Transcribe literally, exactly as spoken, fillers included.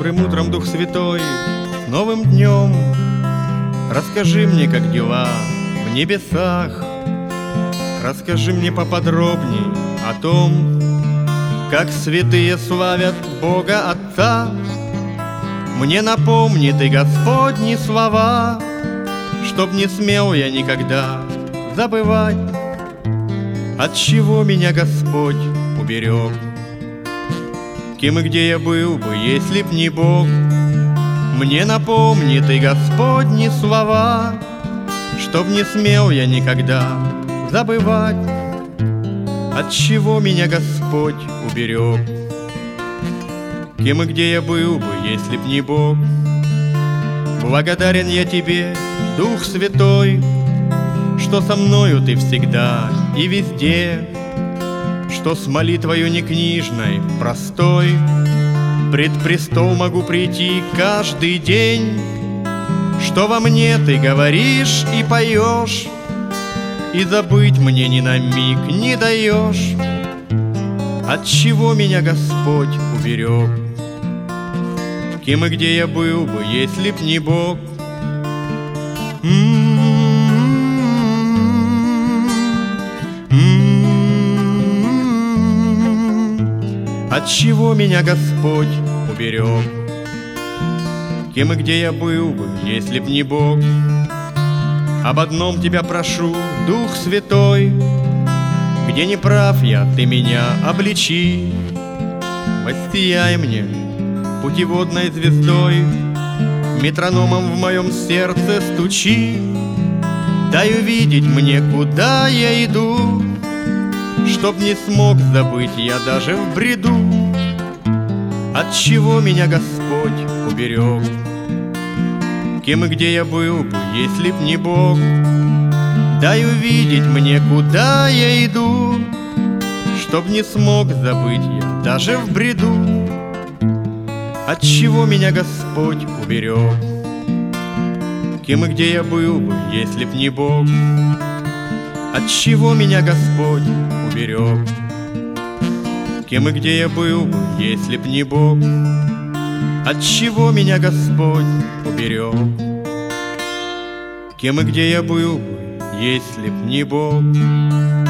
добрым утром, Дух Святой, с новым днем. Расскажи мне, как дела в небесах. Расскажи мне поподробней о том, как святые славят Бога Отца. Мне напомни ты Господни слова, чтоб не смел я никогда забывать, от чего меня Господь уберег. Кем и где я был бы, если б не Бог? Мне напомни ты Господни слова, чтоб не смел я никогда забывать, от чего меня Господь уберег. Кем и где я был бы, если б не Бог? Благодарен я тебе, Дух Святой, что со мною ты всегда и везде, что с молитвою не книжной, простой, пред престол могу прийти каждый день, что во мне ты говоришь и поешь, и забыть мне ни на миг не даешь, от чего меня Господь уберег. Кем и где я был бы, если б не Бог? От чего меня Господь уберег? Кем и где я был бы, если б не Бог? Об одном тебя прошу, Дух Святой, где не прав я, ты меня обличи. Воссияй мне путеводной звездой, метрономом в моем сердце стучи. Дай увидеть мне, куда я иду, чтоб не смог забыть я даже в бреду, от чего меня Господь уберег. Кем и где я был бы, если б не Бог? Дай увидеть мне, куда я иду, чтоб не смог забыть я даже в бреду, от чего меня Господь уберег. Кем и где я был бы, если б не Бог? От чего меня Господь уберег? Кем и где я был бы, если б не Бог? От чего меня Господь уберег? Кем и где я был бы, если б не Бог?